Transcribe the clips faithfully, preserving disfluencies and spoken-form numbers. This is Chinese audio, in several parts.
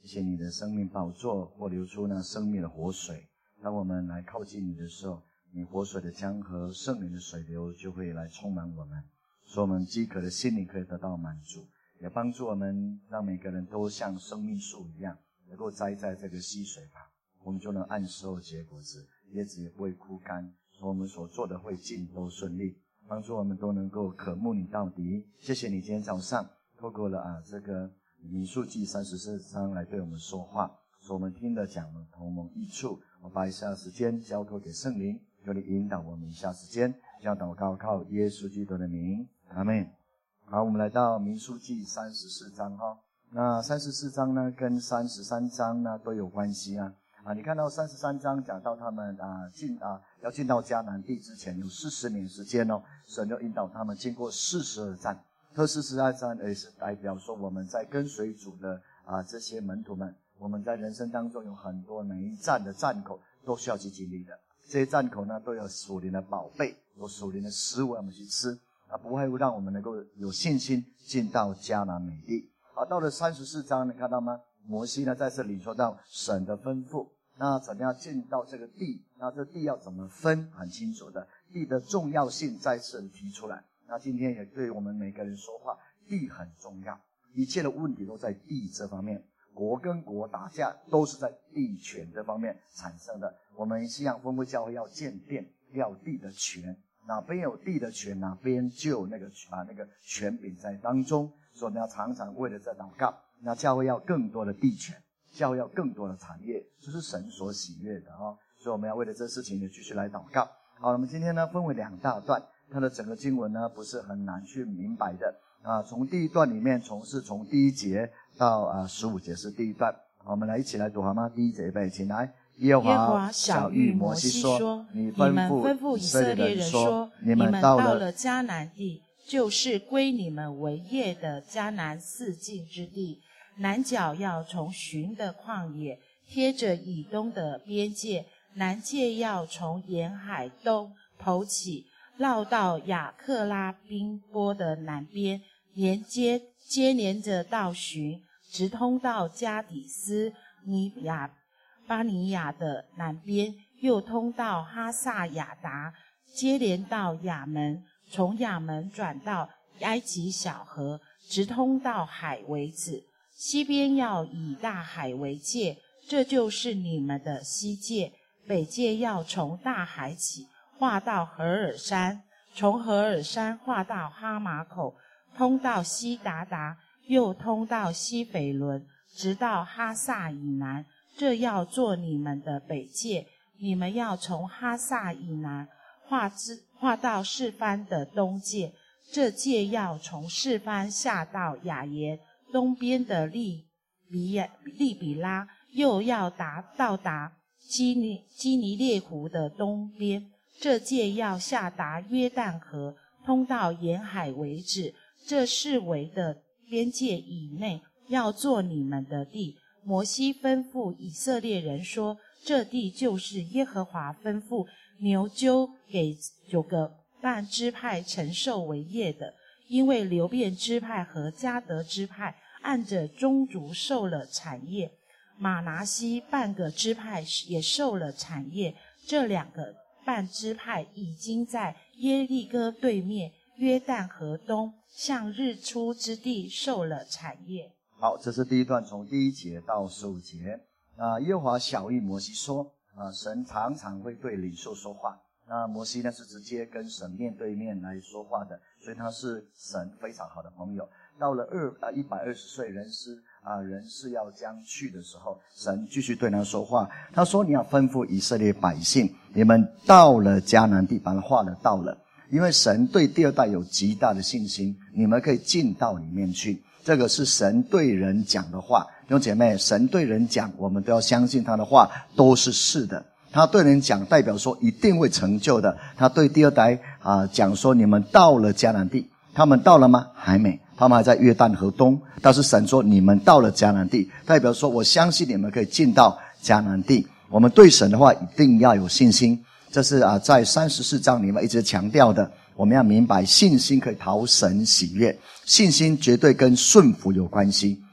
谢谢你的生命宝座或流出那生命的活水。当我们来靠近你的时候，你活水的江河圣灵的水流就会来充满我们，使我们饥渴的心灵可以得到满足，也帮助我们让每个人都像生命树一样能够栽在这个溪水旁，我们就能按时候结果子，叶子也不会枯干，使我们所做的会尽都顺利，帮助我们都能够渴慕你到底。谢谢你今天早上透过了啊这个民数记三十四章来对我们说话，使我们听了讲了同盟益处。我把以下时间交托给圣灵，求你引导我们以下时间，将祷告靠耶稣基督的名，阿们。好，我们来到民数记三十四章哈。那三十四章呢跟三十三章呢都有关系啊。啊，你看到三十三章讲到他们啊进啊要进到迦南地之前有四十年时间哦，神就引导他们经过四十二战。这四十二战也是代表说我们在跟随主的啊这些门徒们，我们在人生当中有很多每一站的站口都需要去经历的。这些站口呢都有属灵的宝贝，有属灵的食物我们去吃啊，不会让我们能够有信心进到迦南美地。啊，到了三十四章你看到吗？摩西呢在这里说到神的吩咐，那怎么样进到这个地，那这地要怎么分很清楚的，地的重要性再次提出来。那今天也对我们每个人说话，地很重要，一切的问题都在地这方面，国跟国打架都是在地权这方面产生的。我们信仰丰富教会要建殿，要有地的权，哪边有地的权，哪边就有那个啊那个权柄在当中，所以我们要常常为了这祷告。那教会要更多的地权，教会要更多的产业，这是神所喜悦的哦。所以我们要为了这事情呢继续来祷告。好，我们今天呢分为两大段，它的整个经文呢不是很难去明白的啊。从第一段里面，从是从第一节到啊十五节是第一段，好，我们来一起来读好吗？第一节预备，请来。耶和华晓谕摩西说：“你吩咐以色列人说，你们到了迦南地，就是归你们为业的迦南四境之地。南角要从寻的旷野，贴着以东的边界，南界要从沿海东头起，绕到雅克拉宾波的南边，连接接连着到寻，直通到加底斯尼亚巴尼亚的南边，又通到哈萨亚达，接连到亚门，从亚门转到埃及小河，直通到海为止。西边要以大海为界，这就是你们的西界。北界要从大海起，划到何尔山，从何尔山划到哈马口，通到西达达，又通到西斐伦，直到哈萨以南，这要做你们的北界。你们要从哈萨以南划至划到示番的东界，这界要从示番下到雅耶东边的利比亚利比拉，又要达到达基尼基尼列湖的东边，这界要下达约旦河，通到沿海为止。这四围的边界以内，要做你们的地。摩西吩咐以色列人说，这地就是耶和华吩咐牛揪给九个半支派承受为业的，因为流便支派和迦得支派按着宗族受了产业，马拿西半个支派也受了产业。这两个半支派已经在耶利哥对面约旦河东向日出之地受了产业。 好，这是第一段，从第一节到十五节。啊，耶和华晓谕摩西说，啊，神常常会对领袖说话。那摩西呢是直接跟神面对面来说话的，所以他是神非常好的朋友。到了二啊一百二十岁人是啊人是要将去的时候，神继续对他说话。他说：“你要吩咐以色列百姓，你们到了迦南地，把它画了到了，因为神对第二代有极大的信心，你们可以进到里面去。”这个是神对人讲的话，弟兄姐妹，神对人讲，我们都要相信他的话都是是的。他对人讲，代表说一定会成就的。他对第二代啊讲说，你们到了迦南地，他们到了吗？还没，他们还在约旦河东。但是神说你们到了迦南地，代表说我相信你们可以进到迦南地。我们对神的话一定要有信心，这是啊在三十四章里面一直强调的。我们要明白，信心可以讨神喜悦，信心绝对跟顺服有关系。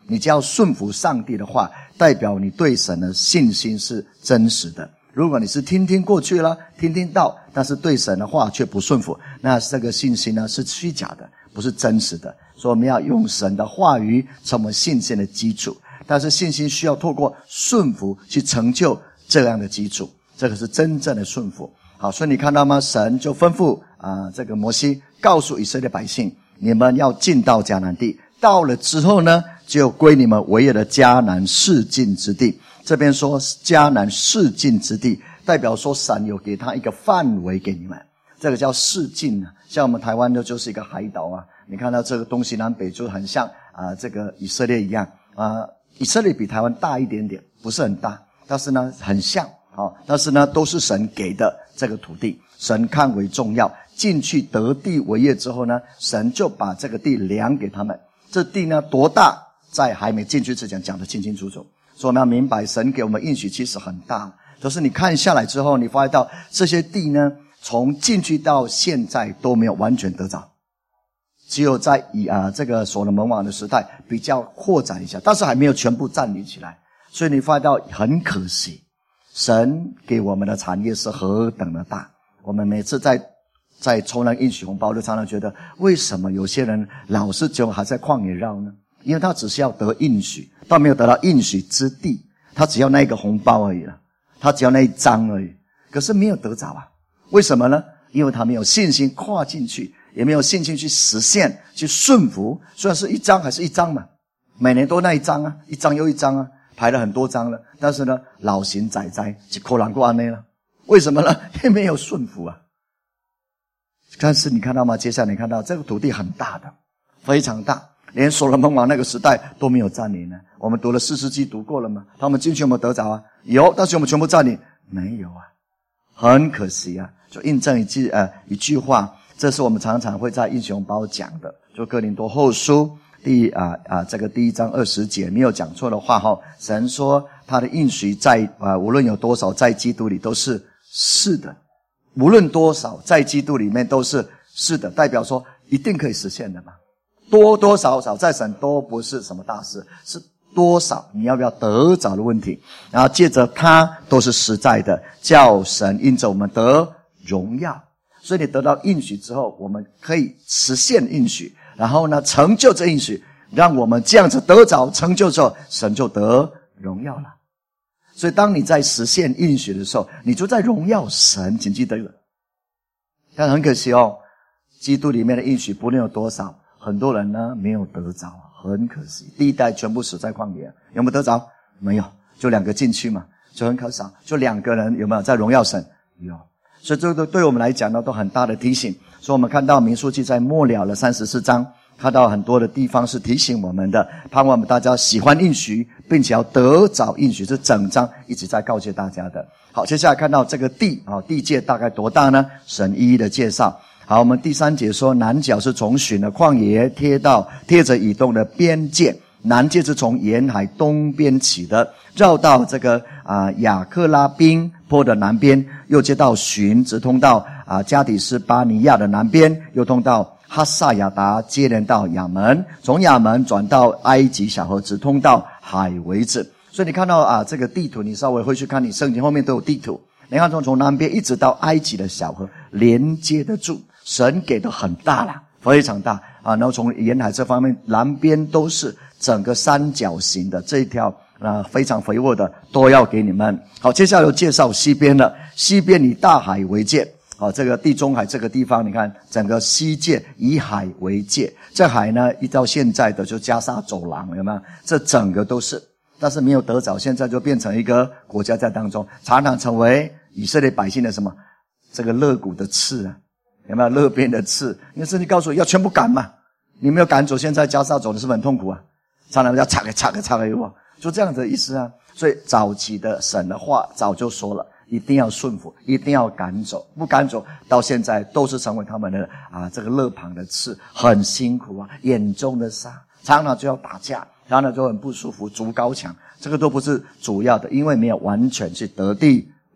你只要顺服上帝的话，代表你对神的信心是真实的。如果你是听听过去了，听听到，但是对神的话却不顺服，那这个信心呢是虚假的，不是真实的。所以我们要用神的话语成为信心的基础，但是信心需要透过顺服去成就这样的基础，这个是真正的顺服。好，所以你看到吗？神就吩咐啊、呃，这个摩西告诉以色列百姓，你们要进到迦南地，到了之后呢，就归你们为业的迦南世境之地。这边说迦南世境之地，代表说神有给他一个范围给你们，这个叫世境啊。像我们台湾的就是一个海岛啊，你看到这个东西南北就很像啊、呃，这个以色列一样啊、呃。以色列比台湾大一点点，不是很大，但是呢很像啊、哦。但是呢都是神给的这个土地，神看为重要。进去得地为业之后呢，神就把这个地量给他们。这地呢多大，在还没进去之前讲得清清楚楚。所以我们要明白，神给我们应许其实很大，就是你看下来之后，你发现到这些地呢，从进去到现在都没有完全得着，只有在以啊这个所罗门王的时代比较扩展一下，但是还没有全部占领起来。所以你发现到很可惜，神给我们的产业是何等的大。我们每次在在抽那应许红包，就常常觉得，为什么有些人老是就还在旷野绕呢？因为他只是要得应许，但没有得到应许之地，他只要那一个红包而已了，他只要那一张而已，可是没有得着啊。为什么呢？因为他没有信心跨进去，也没有信心去实现，去顺服。虽然是一张还是一张嘛，每年都那一张啊，一张又一张啊，排了很多张了，但是呢老神在在就可能过安内了。为什么呢？因为没有顺服啊。但是你看到吗？接下来你看到这个土地很大的，非常大，连所罗门王那个时代都没有占领呢。我们读了四世纪读过了吗？他们进去有没有得着啊？有，但是我们全部占领没有啊，很可惜啊。就印证一句呃一句话，这是我们常常会在应许红包讲的，就哥林多后书第啊啊这个第一章二十节，没有讲错的话哈。神说他的应许在啊无论有多少，在基督里都是是的。无论多少，在基督里面都是是的，代表说一定可以实现的嘛。多多少少在神都不是什么大事，是多少你要不要得着的问题。然后借着它都是实在的，叫神因着我们得荣耀。所以你得到应许之后，我们可以实现应许，然后呢成就这应许，让我们这样子得着成就之后，神就得荣耀了。所以当你在实现应许的时候，你就在荣耀神，请记得了。但很可惜哦，基督里面的应许不论有多少，很多人呢没有得着，很可惜。第一代全部死在旷野，有没有得着？没有，就两个进去嘛，就很可少。就两个人有没有在荣耀神？有。所以这个对我们来讲呢，都很大的提醒。所以我们看到民数记在末了了三十四章，看到很多的地方是提醒我们的，盼望我们大家喜欢应许，并且要得着应许，这整章一直在告诫大家的。好，接下来看到这个地啊，地界大概多大呢？神一一的介绍。好，我们第三节说，南角是从许的旷野贴到贴着以东的边界，南界是从沿海东边起的，绕到这个啊、呃、雅克拉宾坡的南边，又接到寻，直通到啊、呃、加底斯巴尼亚的南边，又通到哈萨亚达，接连到亚门，从亚门转到埃及小河，直通到海为止。所以你看到啊这个地图，你稍微会去看，你圣经后面都有地图。你看从从南边一直到埃及的小河连接得住，神给的很大啦，非常大啊。然后从沿海这方面，南边都是整个三角形的这一条啊，非常肥沃的都要给你们。好，接下来又介绍西边了，西边以大海为界。好，这个地中海这个地方，你看整个西界以海为界，这海呢一到现在的就加沙走廊，有没有？这整个都是，但是没有得着，现在就变成一个国家在当中，常常成为以色列百姓的什么这个肋骨的刺啊，有没有？肋边的刺，因为圣经告诉我要全部赶嘛，你没有赶走，现在加沙走的是不是很痛苦啊？常常要插个插个插个有没？就这样的意思啊。所以早期的神的话早就说了，一定要顺服，一定要赶走，不赶走到现在都是成为他们的啊这个肋旁的刺，很辛苦啊，眼中的沙，常常就要打架，常常就很不舒服，筑高墙，这个都不是主要的，因为没有完全去得地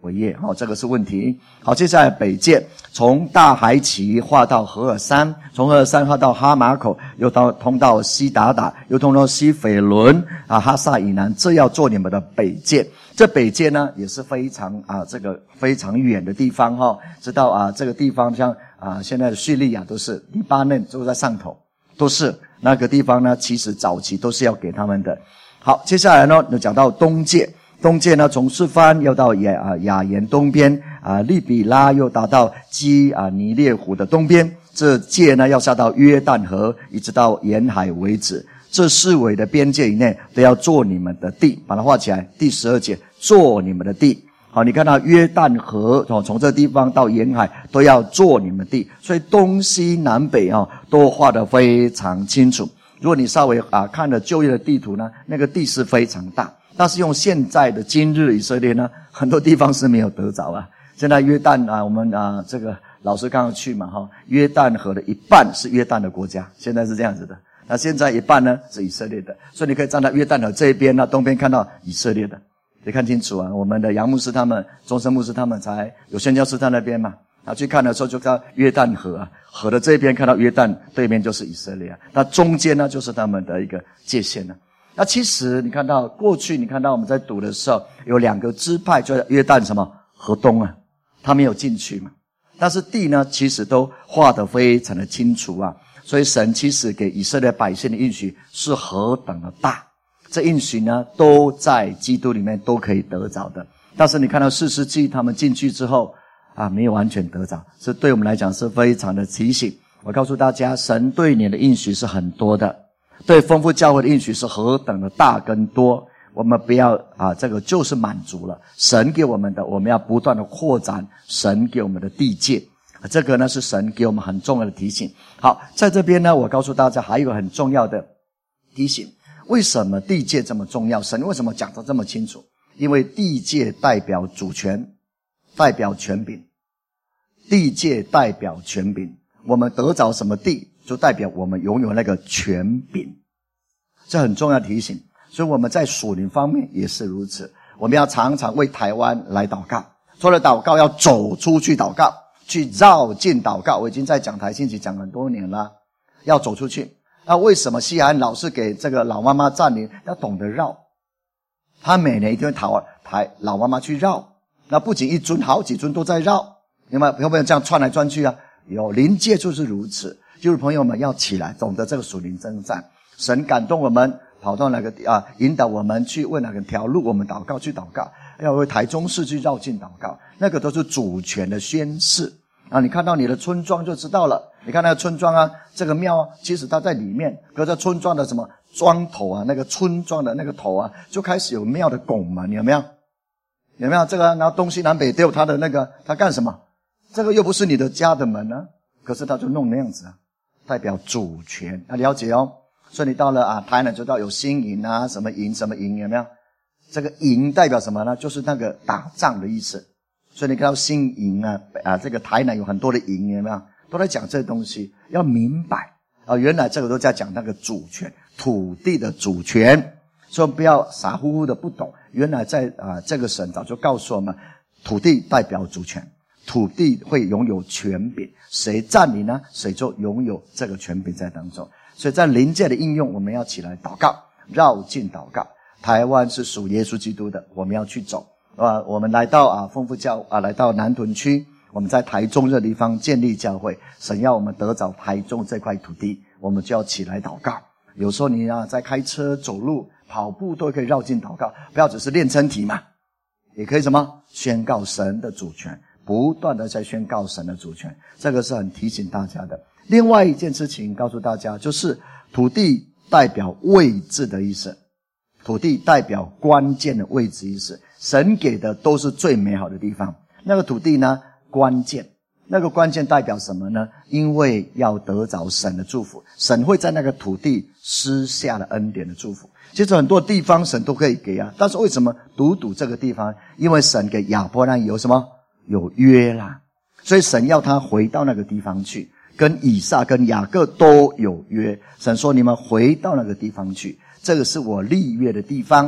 为业。好，这个是问题。好，接下来北界，从大海起划到何尔山，从何尔山划到哈马口，又到通到西达达，又通到西斐伦啊，哈萨以南，这要做你们的北界。这北界呢也是非常啊这个非常远的地方哈、哦，知道啊这个地方像啊现在的叙利亚都是，黎巴嫩都在上头，都是那个地方呢，其实早期都是要给他们的。好，接下来呢就讲到东界，东界呢从示范要到亚啊亚言东边啊，利比拉又达到基啊尼列湖的东边，这界呢要下到约旦河，一直到沿海为止。这四围的边界以内都要做你们的地，把它画起来。第十二节，做你们的地。好，你看到约旦河哦，从这地方到沿海都要做你们地，所以东西南北啊、哦、都画得非常清楚。如果你稍微啊看了旧约的地图呢，那个地是非常大，但是用现在的今日以色列呢，很多地方是没有得着啊。现在约旦啊，我们啊这个老师刚刚去嘛哈，约旦河的一半是约旦的国家，现在是这样子的。那现在一半呢是以色列的，所以你可以站在约旦河这一边，那东边看到以色列的，你看清楚啊。我们的杨牧师他们、终身牧师他们才有宣教士在那边嘛，啊去看的时候就看到约旦河啊，河的这一边看到约旦，对面就是以色列啊，那中间呢就是他们的一个界限呢。那其实你看到过去，你看到我们在读的时候，有两个支派就在约旦什么河东啊，他没有进去嘛，但是地呢其实都画得非常的清楚啊。所以神其实给以色列百姓的应许是何等的大，这应许呢都在基督里面都可以得着的。但是你看到士师记他们进去之后啊，没有完全得着，这对我们来讲是非常的提醒。我告诉大家，神对你的应许是很多的，对丰富教会的应许是何等的大跟多。我们不要啊，这个就是满足了神给我们的，我们要不断的扩展神给我们的地界。这个呢是神给我们很重要的提醒。好，在这边呢我告诉大家还有一个很重要的提醒，为什么地界这么重要，神为什么讲得这么清楚？因为地界代表主权，代表权柄，地界代表权柄，我们得着什么地就代表我们拥有那个权柄，这很重要的提醒。所以我们在属灵方面也是如此，我们要常常为台湾来祷告，除了祷告要走出去祷告，去绕境祷告。我已经在讲台信息讲很多年了，要走出去。那为什么西安老是给这个老妈妈占领？要懂得绕，他每年一定会讨抬老妈妈去绕，那不仅一尊，好几尊都在绕，有没有？有没有这样窜来窜去啊？有，灵界就是如此。就是朋友们要起来，懂得这个属灵征战。神感动我们，跑到哪个啊，引导我们去为哪个条路，我们祷告去祷告。要为台中市去绕境祷告，那个都是主权的宣示啊！你看到你的村庄就知道了。你看那个村庄啊，这个庙啊，其实它在里面，隔着村庄的什么庄头啊，那个村庄的那个头啊，就开始有庙的拱门，有没有？有没有这个？然后东西南北都有它的那个，它干什么？这个又不是你的家的门呢，可是它就弄那样子啊，代表主权，要了解哦。所以你到了啊台南就知道有新营啊，什么营什么营，有没有？这个营代表什么呢？就是那个打仗的意思。所以你看到新营啊，啊，这个台南有很多的营，有没有？都在讲这东西，要明白啊，原来这个都在讲那个主权，土地的主权。所以不要傻乎乎的不懂，原来在啊这个神早就告诉我们，土地代表主权，土地会拥有权柄，谁占领呢，谁就拥有这个权柄在当中。所以在灵界的应用，我们要起来祷告，绕境祷告。台湾是属耶稣基督的，我们要去走啊！我们来到啊丰富教啊，来到南屯区，我们在台中这地方建立教会，神要我们得着台中这块土地，我们就要起来祷告。有时候你啊在开车、走路、跑步都可以绕境祷告，不要只是练身体嘛，也可以什么宣告神的主权，不断的在宣告神的主权，这个是很提醒大家的。另外一件事情告诉大家，就是土地代表位置的意思。土地代表关键的位置意思，神给的都是最美好的地方。那个土地呢，关键，那个关键代表什么呢？因为要得着神的祝福，神会在那个土地施下了恩典的祝福。其实很多地方神都可以给啊，但是为什么独独这个地方？因为神给亚伯兰有什么？有约啦，所以神要他回到那个地方去，跟以撒跟雅各都有约。神说你们回到那个地方去，这个是我立约的地方，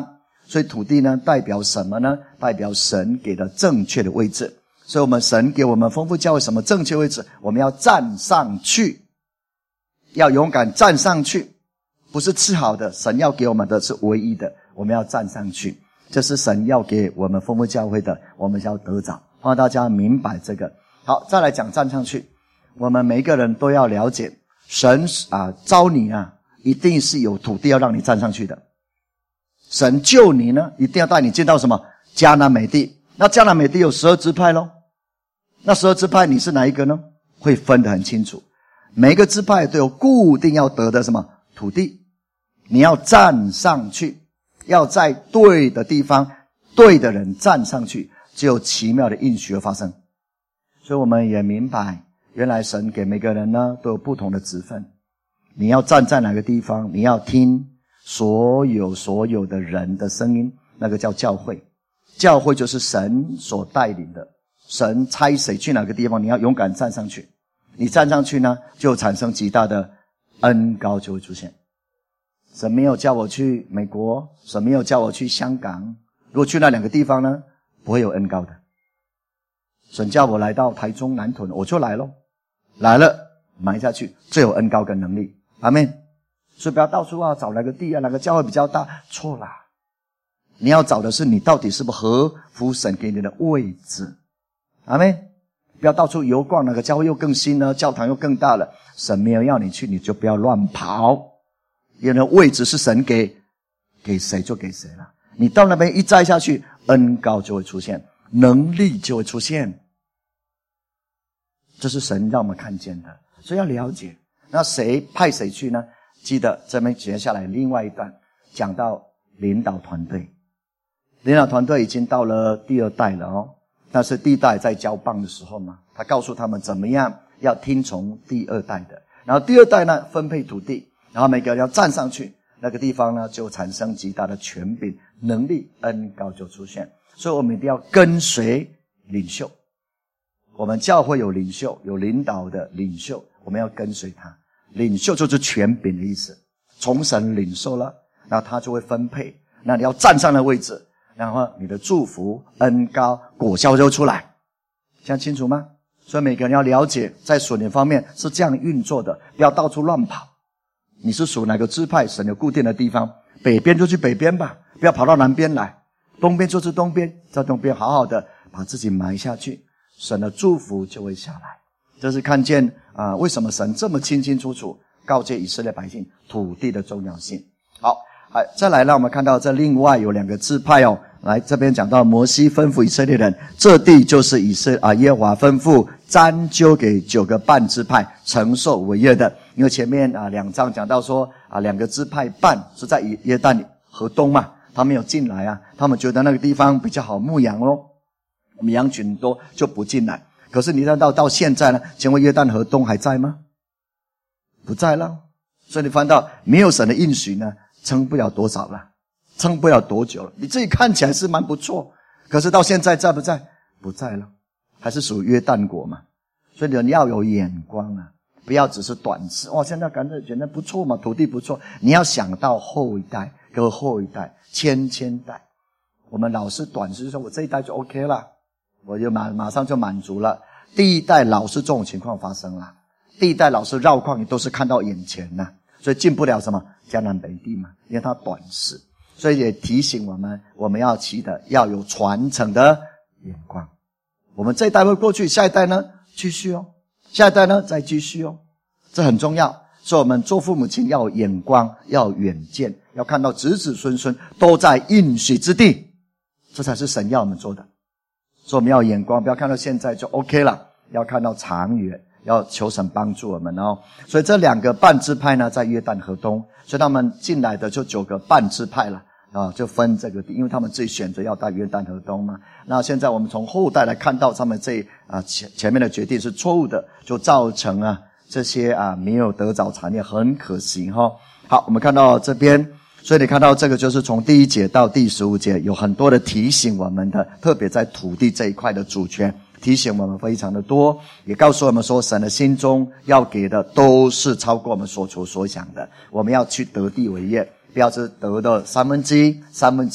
所以土地呢代表什么呢？代表神给的正确的位置。所以我们神给我们丰富教会什么正确位置？我们要站上去，要勇敢站上去，不是次好的，神要给我们的是唯一的，我们要站上去，这是神要给我们丰富教会的，我们要得着。让大家明白这个。好，再来讲站上去，我们每一个人都要了解，神啊招你啊，一定是有土地要让你站上去的。神救你呢，一定要带你进到什么迦南美地。那迦南美地有十二支派咯，那十二支派你是哪一个呢？会分得很清楚，每一个支派都有固定要得的什么土地，你要站上去，要在对的地方，对的人站上去，只有奇妙的应许而发生。所以我们也明白，原来神给每个人呢都有不同的职分，你要站在哪个地方，你要听所有所有的人的声音，那个叫教会。教会就是神所带领的，神差谁去哪个地方，你要勇敢站上去，你站上去呢就产生极大的恩膏就会出现。神没有叫我去美国，神没有叫我去香港，如果去那两个地方呢不会有恩膏的。神叫我来到台中南屯，我就来咯，来了埋下去最有恩膏跟能力。阿们。所以不要到处啊找哪个地啊哪个教会比较大，错啦，你要找的是你到底是不是合乎神给你的位置。阿们。不要到处游逛，哪个教会又更新呢，教堂又更大了，神没有要你去，你就不要乱跑，因为位置是神给，给谁就给谁了。你到那边一栽下去，恩膏就会出现，能力就会出现，这是神让我们看见的。所以要了解，那谁派谁去呢？记得这边接下来另外一段讲到领导团队，领导团队已经到了第二代了哦。但是第一代在交棒的时候嘛，他告诉他们怎么样要听从第二代的，然后第二代呢分配土地，然后每个人要站上去，那个地方呢就产生极大的权柄、能力、恩膏就出现。所以我们一定要跟随领袖，我们教会有领袖，有领导的领袖，我们要跟随他。领袖就是权柄的意思，从神领受了，然后他就会分配，那你要站上的位置，然后你的祝福、恩膏、果效就出来，这样清楚吗？所以每个人要了解，在属灵方面是这样运作的，不要到处乱跑。你是属哪个支派，神有固定的地方，北边就去北边吧，不要跑到南边来，东边就去东边，在东边好好的把自己埋下去，神的祝福就会下来。这是看见啊、呃，为什么神这么清清楚楚告诫以色列百姓土地的重要性。好，哎，再来让我们看到这另外有两个支派哦。来这边讲到摩西吩咐以色列人，这地就是以色啊耶和华吩咐拈阄给九个半支派承受为业的。因为前面啊两章讲到说啊两个支派半是在约旦河东嘛，他们有进来啊，他们觉得那个地方比较好牧羊哦，我们羊群多就不进来。可是你看到到现在呢，请问约旦河东还在吗？不在了。所以你翻到没有神的应许呢，撑不了多少了，撑不了多久了。你自己看起来是蛮不错，可是到现在在不在？不在了，还是属于约旦国嘛。所以你要有眼光啊，不要只是短视。哇，现在感觉觉得不错嘛，土地不错。你要想到后一代跟后一代，千千代。我们老是短视，就说我这一代就 OK 了，我就马马上就满足了。第一代老是这种情况发生了，第一代老是绕旷，你都是看到眼前呐、啊，所以进不了什么迦南北地嘛，因为它短视。所以也提醒我们，我们要记得要有传承的眼光。我们这一代会过去，下一代呢继续哦，下一代呢再继续哦，这很重要。所以我们做父母亲要有眼光，要有远见，要看到子子孙孙都在应许之地，这才是神要我们做的。所以我们要有眼光，不要看到现在就 OK 了，要看到长远，要求神帮助我们哦。所以这两个半支派呢在约旦河东，所以他们进来的就九个半支派了啊，就分这个地，因为他们自己选择要到约旦河东嘛。那现在我们从后代来看到他们这啊前前面的决定是错误的，就造成啊这些啊没有得着产业，很可惜哈、哦。好，我们看到这边，所以你看到这个就是从第一节到第十五节有很多的提醒我们的，特别在土地这一块的主权提醒我们非常的多，也告诉我们说神的心中要给的都是超过我们所求所想的，我们要去得地为业，不要是得的三分之一、三分之二，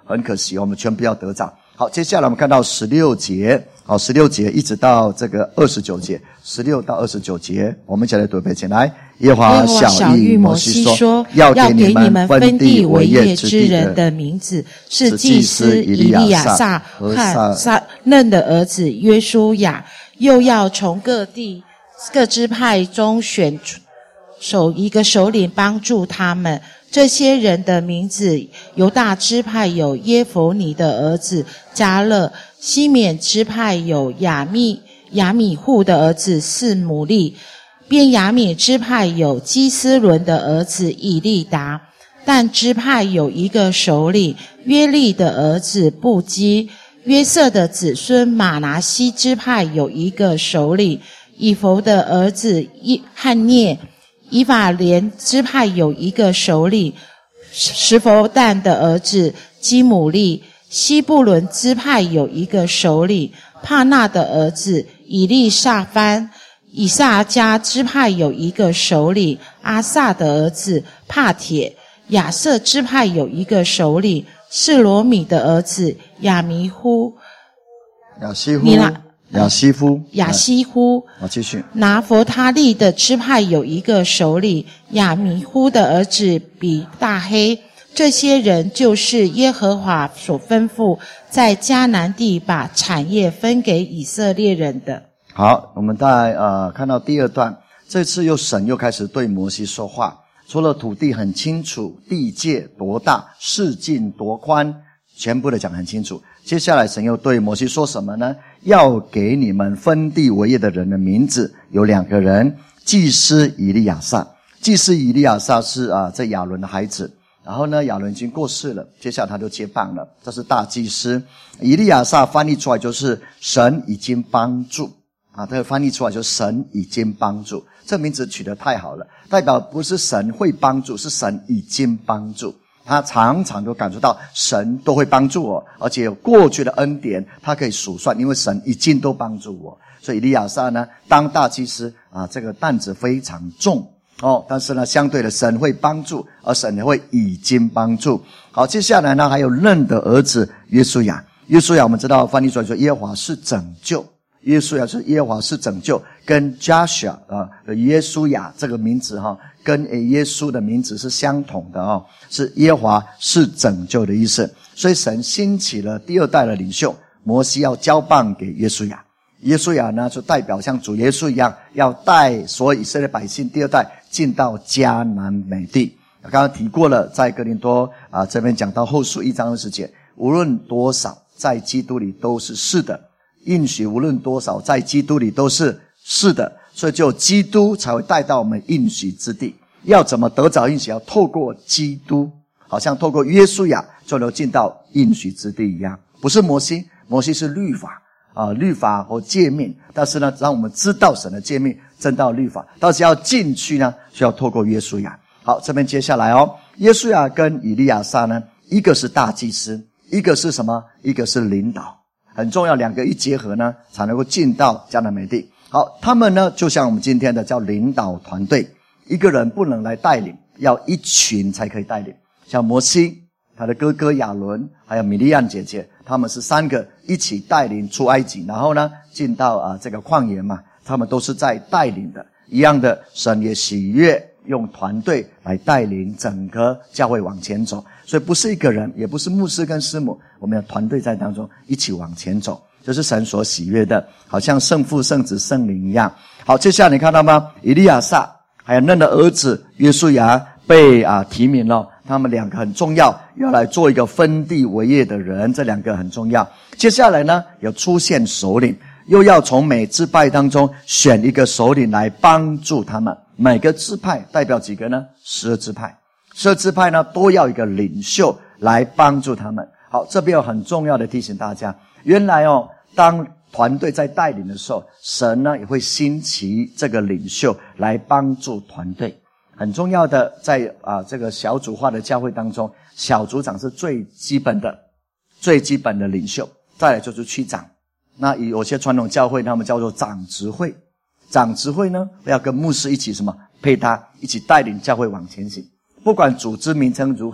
很可惜，我们全部要得着。好，接下来我们看到十六节，好，十六节一直到这个二十九节，十六到二十九节，我们一起来读一遍，请来。耶和华晓谕摩西说，要给你们分地为业之人的名字，是祭司以利亚撒和撒嫩的儿子约书亚，又要从各地各支派中选首一个首领帮助他们。这些人的名字，犹大支派有耶弗尼的儿子迦勒，西缅支派有亚密亚米户的儿子示姆利，便雅悯支派有基斯伦的儿子以利达，但支派有一个首领约利的儿子布基，约瑟的子孙马拿西支派有一个首领以弗的儿子汉涅，以法莲支派有一个首领什弗但的儿子基姆利，西布伦支派有一个首领帕纳的儿子以利沙番，以萨迦支派有一个首领阿萨的儿子帕铁，亚瑟支派有一个首领示罗米的儿子亚弥呼， 亚西呼亚西夫亚西呼好，继续。 拿弗他利的支派有一个首领亚弥呼的儿子比大黑，这些人就是耶和华所吩咐在迦南地把产业分给以色列人的。 好，我们再呃看到第二段，这次又神又开始对摩西说话，除了土地很清楚，地界多大，世境多宽，全部的讲很清楚。接下来神又对摩西说什么呢？要给你们分地为业的人的名字有两个人，祭司以利亚撒。祭司以利亚撒是啊这亚伦的孩子，然后呢亚伦已经过世了，接下来他就接棒了，这是大祭司。以利亚撒翻译出来就是神已经帮助啊，这个翻译出来就是神已经帮助，这名字取得太好了，代表不是神会帮助，是神已经帮助。他常常都感受到神都会帮助我，而且有过去的恩典他可以数算，因为神已经都帮助我。所以以利亚撒呢当大祭司啊，这个担子非常重哦，但是呢相对的神会帮助，而神也会已经帮助。好，接下来呢还有嫩的儿子约书亚。约书亚我们知道翻译出来说耶和华是拯救，约书亚是耶和华是拯救，跟 Joshua 啊耶稣亚这个名字哈，跟耶稣的名字是相同的哦，是耶和华是拯救的意思。所以神兴起了第二代的领袖，摩西要交棒给约书亚。约书亚呢就代表像主耶稣一样，要带所有以色列百姓第二代进到迦南美地。刚刚提过了，在哥林多啊这边讲到后书一章二十节，无论多少在基督里都是是的，应许无论多少在基督里都是是的，所以只有基督才会带到我们应许之地。要怎么得着应许？要透过基督，好像透过约书亚就能进到应许之地一样。不是摩西，摩西是律法啊，律法和诫命，但是呢让我们知道神的诫命，真到律法，但是要进去呢需要透过约书亚。好，这边接下来哦，约书亚跟以利亚撒呢，一个是大祭司，一个是什么？一个是领导，很重要，两个一结合呢才能够进到迦南美地。好，他们呢就像我们今天的叫领导团队，一个人不能来带领，要一群才可以带领。像摩西他的哥哥亚伦还有米利暗姐姐，他们是三个一起带领出埃及，然后呢进到啊这个旷野嘛，他们都是在带领的。一样的，神也喜悦用团队来带领整个教会往前走，所以不是一个人，也不是牧师跟师母，我们有团队在当中一起往前走，这是神所喜悦的，好像圣父圣子圣灵一样。好，接下来你看到吗？以利亚撒还有嫩的儿子约书亚被啊提名了，他们两个很重要，要来做一个分地为业的人，这两个很重要。接下来呢有出现首领，又要从每支派当中选一个首领来帮助他们。每个支派代表几个呢？十二支派，十二支派呢都要一个领袖来帮助他们。好，这边有很重要的提醒大家，原来哦当团队在带领的时候，神呢也会兴起这个领袖来帮助团队。很重要的，在啊这个小组化的教会当中，小组长是最基本的最基本的领袖，再来就是区长。那有些传统教会他们叫做长执会，长执会呢要跟牧师一起什么配搭，一起带领教会往前行。不管组织名称如何，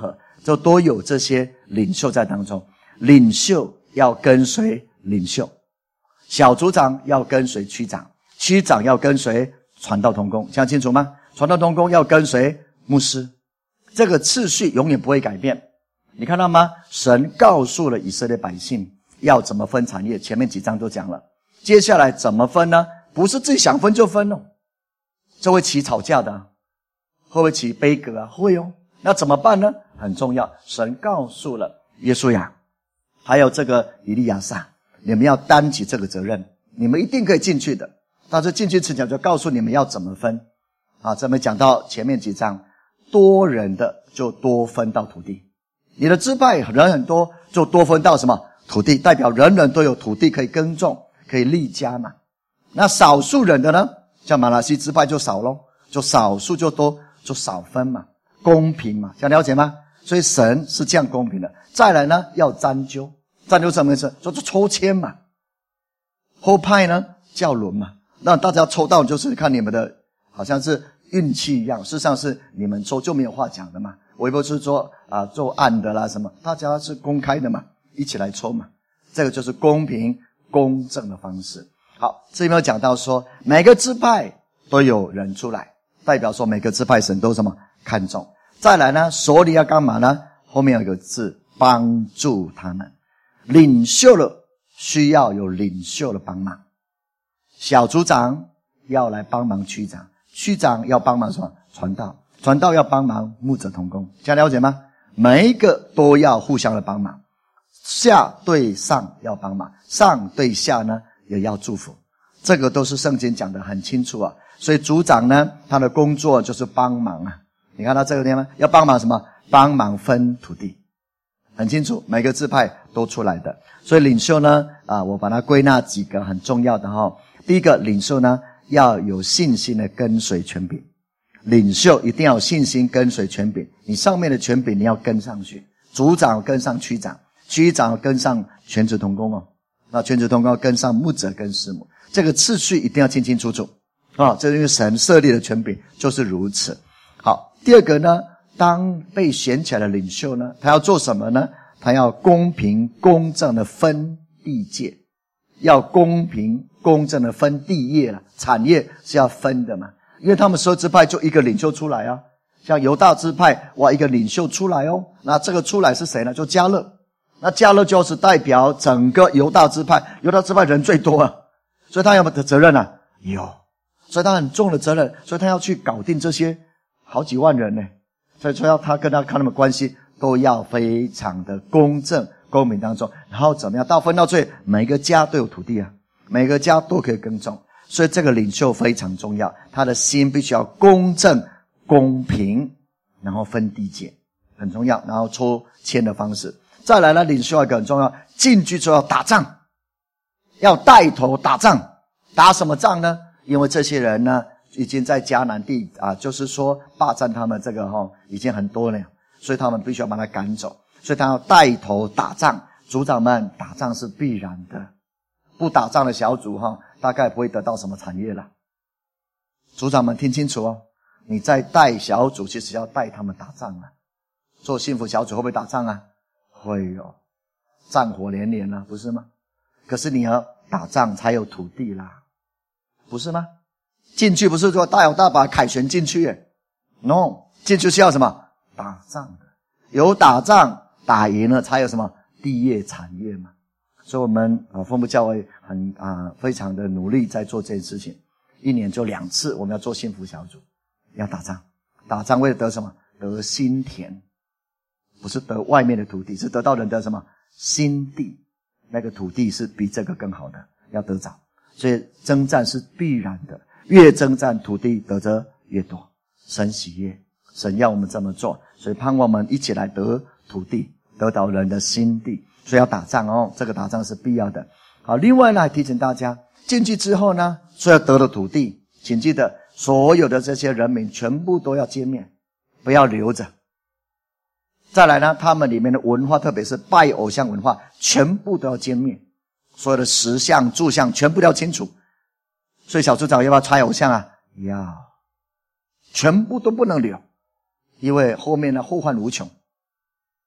就都有这些领袖在当中。领袖要跟随领袖，小组长要跟随区长，区长要跟随传道同工，这样清楚吗？传道同工要跟随牧师，这个次序永远不会改变。你看到吗？神告诉了以色列百姓要怎么分产业，前面几章都讲了。接下来怎么分呢？不是自己想分就分哦，这会起吵架的啊，会不会起悲歌啊？会哦。那怎么办呢？很重要，神告诉了约书亚还有这个以利亚撒，你们要担起这个责任，你们一定可以进去的。但是进去之前就告诉你们要怎么分啊。这边讲到前面几章，多人的就多分到土地，你的支派人很多，就多分到什么土地，代表人人都有土地可以耕种，可以立家嘛。那少数人的呢，像马拉西支派就少咯，就少数就多，就少分嘛，公平嘛，这样了解吗？所以神是这样公平的。再来呢，要占究，占究什么意思？就抽签嘛。后派呢叫轮嘛，那大家抽到就是看你们的，好像是运气一样，事实上是你们抽就没有话讲的嘛。我也不是说啊做暗的啦什么，大家是公开的嘛，一起来抽嘛，这个就是公平公正的方式。好，这里面有讲到说每个支派都有人出来，代表说每个支派神都什么看重。再来呢，手里要干嘛呢？后面有一个字，帮助他们。领袖了需要有领袖的帮忙，小组长要来帮忙区长，区长要帮忙什么？传道，传道要帮忙牧者同工，这样了解吗？每一个都要互相的帮忙，下对上要帮忙，上对下呢也要祝福，这个都是圣经讲得很清楚啊。所以组长呢，他的工作就是帮忙啊。你看到这个地方要帮忙什么？帮忙分土地，很清楚，每个支派都出来的。所以领袖呢，啊，我把它归纳几个很重要的哈。第一个，领袖呢要有信心的跟随权柄，领袖一定要有信心跟随权柄，你上面的权柄你要跟上去，组长跟上区长，区长跟上全职同工哦，那全职同工要跟上牧者跟师母，这个次序一定要清清楚楚啊，这是因为神设立的权柄就是如此。好，第二个呢，当被选起来的领袖呢，他要做什么呢？他要公平公正的分地界，要公平公正的分地业了，产业是要分的嘛，因为他们十二支派就一个领袖出来啊，像犹大支派哇一个领袖出来哦，那这个出来是谁呢？就迦勒，那迦勒就是代表整个犹大支派，犹大支派人最多啊，所以他有没有责任啊？有，所以他很重的责任，所以他要去搞定这些好几万人呢，所以说要他跟他看他们关系都要非常的公正公平当中，然后怎么样到分到最每个家都有土地啊，每个家都可以耕种，所以这个领袖非常重要，他的心必须要公正公平，然后分地界很重要，然后抽签的方式。再来呢，领袖一个很重要，进去之后要打仗，要带头打仗。打什么仗呢？因为这些人呢已经在迦南地啊，就是说霸占他们这个齁已经很多了，所以他们必须要把他赶走，所以他要带头打仗。组长们打仗是必然的，不打仗的小组齁大概不会得到什么产业了。组长们听清楚哦，你在带小组其实要带他们打仗啊。做幸福小组会不会打仗啊？会哦，战火连连啊，不是吗？可是你要打仗才有土地啦，不是吗？进去不是说大有大把凯旋进去耶 ，no， 进去是要什么？打仗的，有打仗打赢了才有什么地业产业嘛。所以我们啊，丰富教会很啊非常的努力在做这件事情，一年就两次我们要做幸福小组，要打仗，打仗为了得什么？得心田，不是得外面的土地，是得到人的什么心地，那个土地是比这个更好的，要得着。所以征战是必然的，越征战土地得着越多，神喜悦，神要我们这么做，所以盼望我们一起来得土地，得到人的心地。所以要打仗哦，这个打仗是必要的。好，另外呢提醒大家，进去之后呢，所以要得了土地，请记得所有的这些人民全部都要歼灭，不要留着。再来呢，他们里面的文化，特别是拜偶像文化，全部都要歼灭，所有的石像柱像全部都要清除。所以小组长要不要拆偶像啊？要，全部都不能留，因为后面呢后患无穷。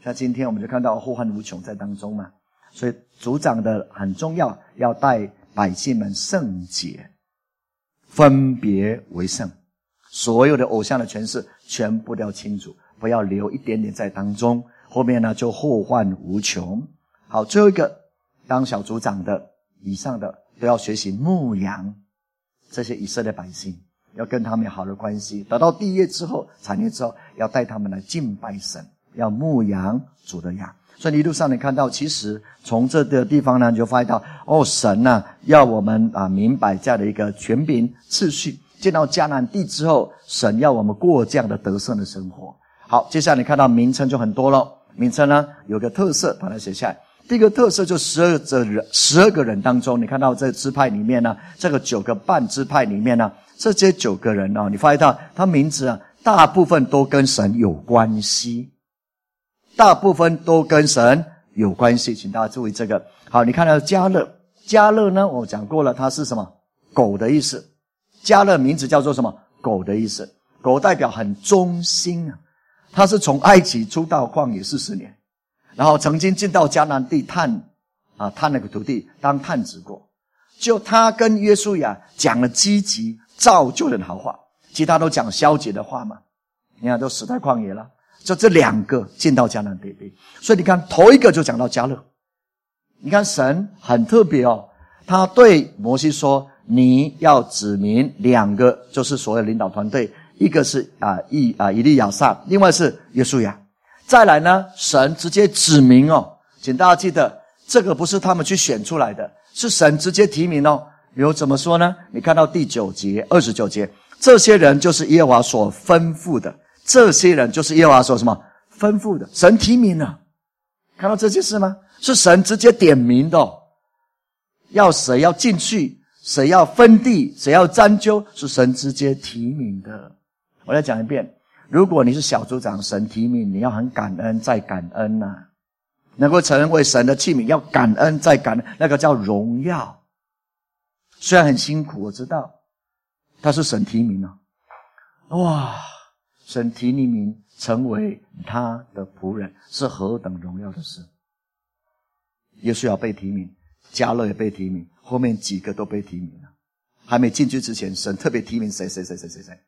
像今天我们就看到祸患无穷在当中嘛，所以族长的很重要，要带百姓们圣洁，分别为圣，所有的偶像的权势全部都要清除，不要留一点点在当中，后面呢就祸患无穷。好，最后一个，当小族长的以上的都要学习牧养这些以色列百姓，要跟他们有好的关系，得到地业之后产业之后，要带他们来敬拜神，要牧养主的羊。所以一路上你看到，其实从这个地方呢，你就发现到哦，神呢、啊、要我们啊明白这样的一个权柄次序。见到迦南地之后，神要我们过这样的得胜的生活。好，接下来你看到名称就很多了，名称呢有个特色，把它写下来。第一个特色就十二个人，十二个人当中，你看到这支派里面呢，这个九个半支派里面呢，这些九个人呢、哦，你发现到他名字啊，大部分都跟神有关系，大部分都跟神有关系，请大家注意这个。好，你看到迦勒，迦勒呢，我讲过了，它是什么？狗的意思。迦勒名字叫做什么？狗的意思。狗代表很忠心啊，他是从埃及出到旷野四十年。然后曾经进到迦南地探啊探那个土地当探子过，就他跟约书亚讲了积极造就人好话，其他都讲消极的话嘛。你看都死在旷野了，就这两个进到迦南地里。所以你看头一个就讲到迦勒。你看神很特别哦，他对摩西说，你要指明两个，就是所谓领导团队，一个是啊以啊以利亚撒，另外是约书亚。再来呢，神直接指明哦，请大家记得，这个不是他们去选出来的，是神直接提名哦。比如怎么说呢？你看到第九节、二十九节，这些人就是耶和华所吩咐的，这些人就是耶和华所什么吩咐的，神提名了。看到这件事吗？是神直接点名的哦，要谁要进去，谁要分地，谁要沾阄，是神直接提名的。我再讲一遍。如果你是小组长，神提名，你要很感恩再感恩呐、啊，能够成为神的器皿，要感恩再感恩，那个叫荣耀。虽然很辛苦，我知道，但是神提名啊，哇，神提名成为他的仆人，是何等荣耀的事。约书亚被提名，迦勒也被提名，后面几个都被提名了。还没进去之前，神特别提名谁谁谁谁谁谁。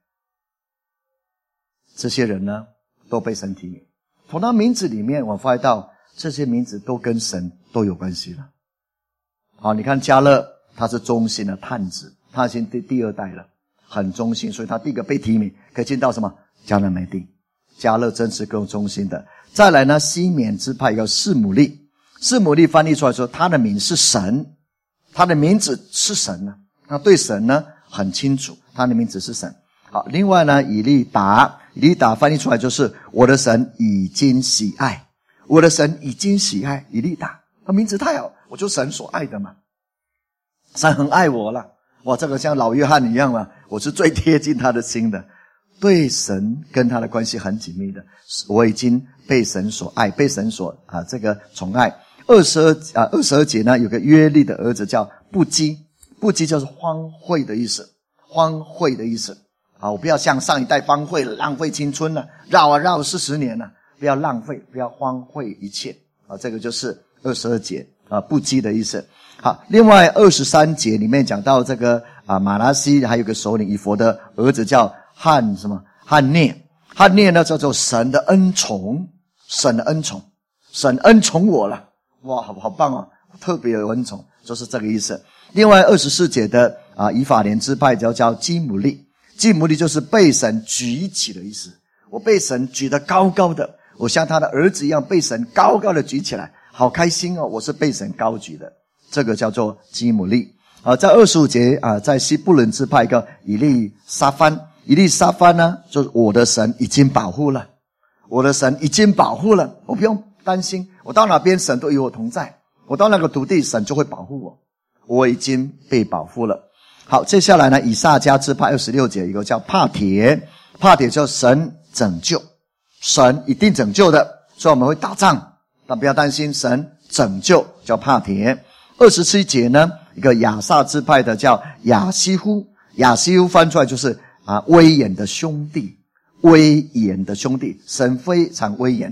这些人呢，都被神提名。从他名字里面，我发现到这些名字都跟神都有关系了。好，你看迦勒，他是忠心的探子，他已经第第二代了，很忠心，所以他第一个被提名，可以进到什么迦南美地。迦勒真是够忠心的。再来呢，西缅支派有示姆利，示姆利翻译出来说，他的名是神，他的名字是神呢，他对神呢很清楚，他的名字是神。好，另外呢，以利达，以利达翻译出来就是我的神已经喜爱，我的神已经喜爱以利达，他名字太好，我就神所爱的嘛，神很爱我了。哇，这个像老约翰一样嘛，我是最贴近他的心的，对神跟他的关系很紧密的，我已经被神所爱，被神所啊这个宠爱。二十二啊二十二节呢，有个约利的儿子叫布基，布基就是荒废的意思，荒废的意思。啊，我不要像上一代荒废了，浪费青春了，绕啊绕四十年了，不要浪费，不要荒废一切。啊，这个就是二十二节啊，不羁的意思。好，另外二十三节里面讲到这个啊，马拉西还有个首领以弗的儿子叫汉什么汉涅，汉涅呢叫做神的恩宠，神的恩宠，神恩宠我了，哇，好好棒哦，特别有恩宠，就是这个意思。另外二十四节的啊，以法莲支派就叫基姆利。基姆利就是被神举起的意思，我被神举得高高的，我像他的儿子一样被神高高的举起来，好开心哦，我是被神高举的，这个叫做基姆利。啊，在二十五节啊，在西布伦支派一个以利沙番，以利沙番呢，就是我的神已经保护了，我的神已经保护了，我不用担心，我到哪边神都与我同在，我到那个土地神就会保护我，我已经被保护了。好，接下来呢，以萨迦支派二十六节一个叫帕铁，帕铁叫神拯救，神一定拯救的，所以我们会打仗，但不要担心，神拯救叫帕铁。二十七节呢，一个亚萨支派的叫亚西呼，亚西呼翻出来就是啊威严的兄弟，威严的兄弟，神非常威严的，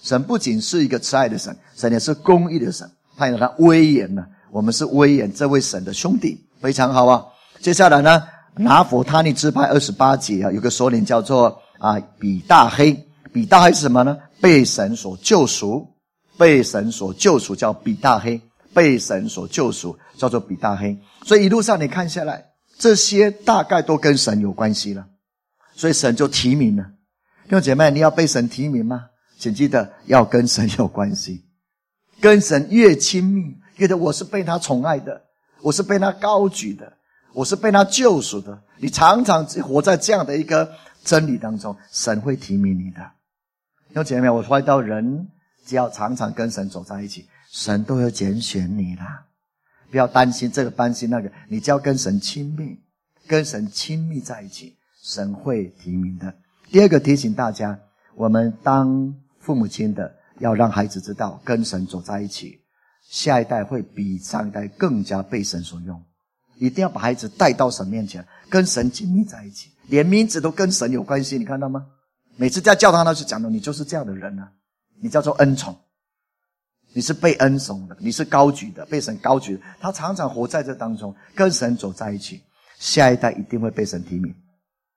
神不仅是一个慈爱的神，神也是公义的神，他有他威严呢。我们是威严这位神的兄弟，非常好啊。接下来呢，拿弗他利支派二十八节啊，有个首领叫做啊比大黑。比大黑是什么呢？被神所救赎，被神所救赎叫比大黑，被神所救赎叫做比大黑。所以一路上你看下来，这些大概都跟神有关系了，所以神就提名了。弟兄姐妹，你要被神提名吗？请记得要跟神有关系，跟神越亲密，觉得我是被他宠爱的，我是被他高举的，我是被他救赎的。你常常活在这样的一个真理当中，神会提名你的。弟兄姐妹，我发现到人只要常常跟神走在一起，神都会拣选你啦。不要担心这个担心那个，你只要跟神亲密，跟神亲密在一起，神会提名的。第二个提醒大家，我们当父母亲的要让孩子知道跟神走在一起，下一代会比上一代更加被神所用。一定要把孩子带到神面前，跟神紧密在一起，连名字都跟神有关系，你看到吗？每次在教堂他就讲的，你就是这样的人啊，你叫做恩宠，你是被恩宠的，你是高举的，被神高举的。他常常活在这当中，跟神走在一起，下一代一定会被神提名。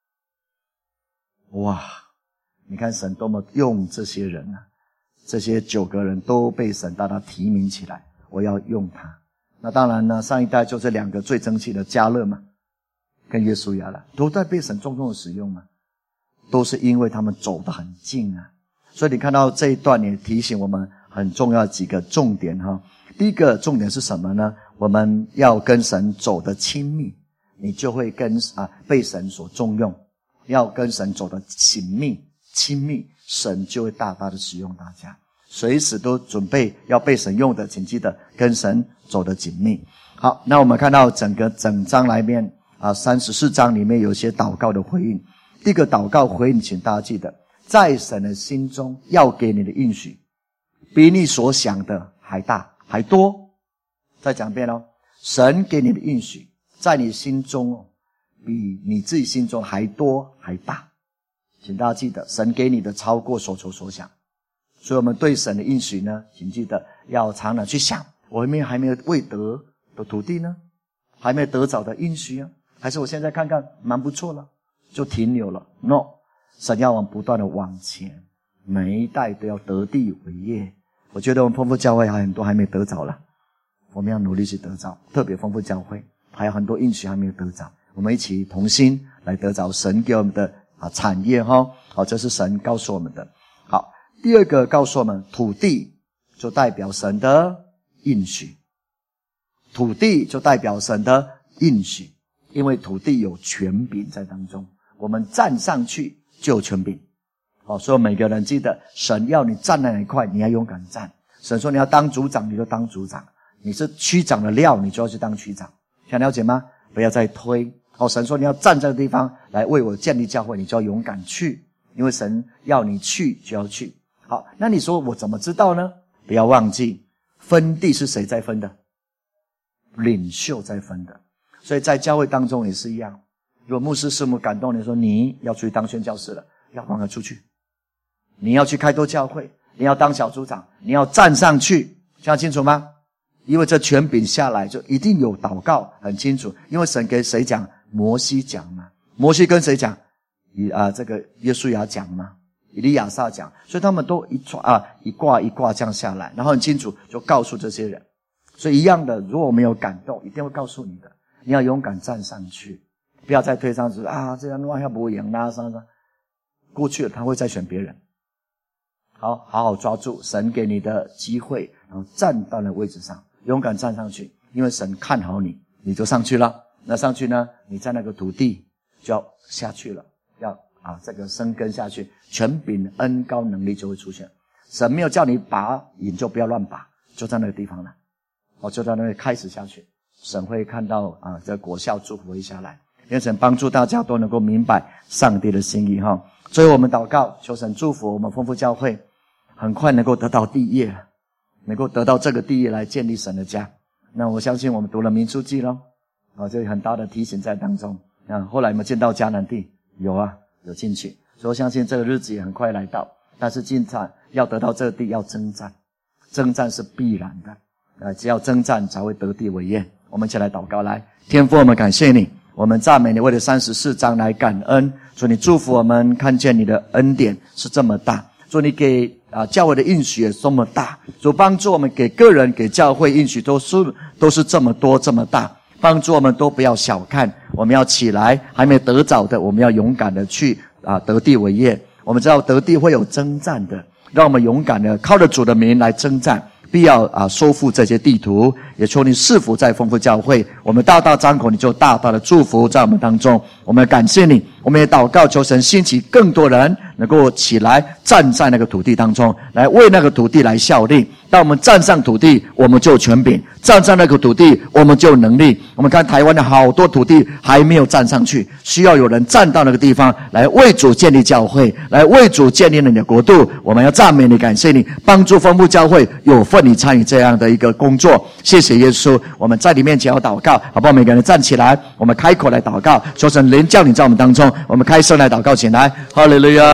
哇，你看神多么用这些人啊，这些九个人都被神大大提名起来，我要用他。那当然呢，上一代就这两个最争气的迦勒嘛，跟约书亚了，都在被神重重的使用嘛，都是因为他们走得很近啊。所以你看到这一段也提醒我们很重要的几个重点哈。第一个重点是什么呢？我们要跟神走得亲密，你就会跟啊被神所重用。要跟神走得紧密亲密，神就会大大的使用大家。随时都准备要被神用的，请记得跟神走得紧密。好，那我们看到整个整章来面啊，三十四章里面有一些祷告的回应。第一个祷告回应，请大家记得，在神的心中要给你的应许比你所想的还大还多。再讲一遍哦，神给你的应许在你心中哦，比你自己心中还多还大。请大家记得，神给你的超过所求所想。所以我们对神的应许呢，请记得要常常去想，我还没有还没有未得的土地呢，还没有得着的应许啊，还是我现在看看蛮不错了就停留了。 No， 神要我们不断的往前，每一代都要得地为业。我觉得我们丰富教会还有很多还没得着了，我们要努力去得着，特别丰富教会还有很多应许还没有得着，我们一起同心来得着神给我们的啊产业哈。好，这是神告诉我们的。好，第二个告诉我们，土地就代表神的应许，土地就代表神的应许，因为土地有权柄在当中，我们站上去就有权柄。好，所以每个人记得，神要你站在哪一块，你要勇敢站。神说你要当组长，你就当组长；你是区长的料，你就要去当区长。想了解吗？不要再推。好，神说你要站这个地方来为我建立教会，你就要勇敢去，因为神要你去就要去。好，那你说我怎么知道呢？不要忘记，分地是谁在分的？领袖在分的。所以在教会当中也是一样，如果牧师师母感动你说你要出去当宣教士了，要放他出去。你要去开拓教会，你要当小组长，你要站上去，这样清楚吗？因为这权柄下来就一定有祷告，很清楚。因为神给谁讲？摩西讲嘛。摩西跟谁讲？以啊这个约书亚讲嘛，以利亚撒讲。所以他们都一串啊一挂一挂这样下来，然后很清楚就告诉这些人。所以一样的，如果我们有感动，一定会告诉你的。你要勇敢站上去，不要再推上去啊这样乱下不赢啦啥啥。过去了他会再选别人。好，好好抓住神给你的机会，然后站到那位置上，勇敢站上去，因为神看好你，你就上去了。那上去呢，你在那个土地就要下去了，要啊这个生根下去，权柄恩高能力就会出现。神没有叫你拔引就不要乱拔，就在那个地方了，哦，就在那里开始下去，神会看到啊这果效祝福会下来。愿神帮助大家都能够明白上帝的心意哈。所以我们祷告，求神祝福我们丰富教会，很快能够得到地业，能够得到这个地业来建立神的家。那我相信我们读了民数记咯，啊，这有很大的提醒在当中。啊，后来有没有见到迦南地？有啊，有进去。所以我相信这个日子也很快来到。 但是进战要得到这地，要征战，征战是必然的。呃，只要征战才会得地为业。我们一起来祷告，来，天父，我们感谢你，我们赞美你，为了三十四章来感恩。主，你祝福我们，看见你的恩典是这么大。主，你给啊教会的应许也这么大。主，帮助我们给个人、给教会应许都是都是这么多这么大。帮助我们都不要小看，我们要起来，还没得着的，我们要勇敢的去啊得地为业。我们知道得地会有征战的，让我们勇敢的靠着主的名来征战。必要啊收复这些地图，也求你赐福在丰富教会，我们大大张口，你就大大的祝福在我们当中。我们感谢你，我们也祷告求神兴起更多人能够起来站在那个土地当中，来为那个土地来效力。当我们站上土地，我们就有权柄；站上那个土地，我们就有能力。我们看台湾的好多土地还没有站上去，需要有人站到那个地方来为主建立教会，来为主建立你的国度。我们要赞美你，感谢你，帮助丰富教会有份你参与这样的一个工作。谢谢耶稣，我们在你面前要祷告，好不好？每个人站起来，我们开口来祷告，求神灵降临在我们当中。我们开声来祷告起来，哈利路亚。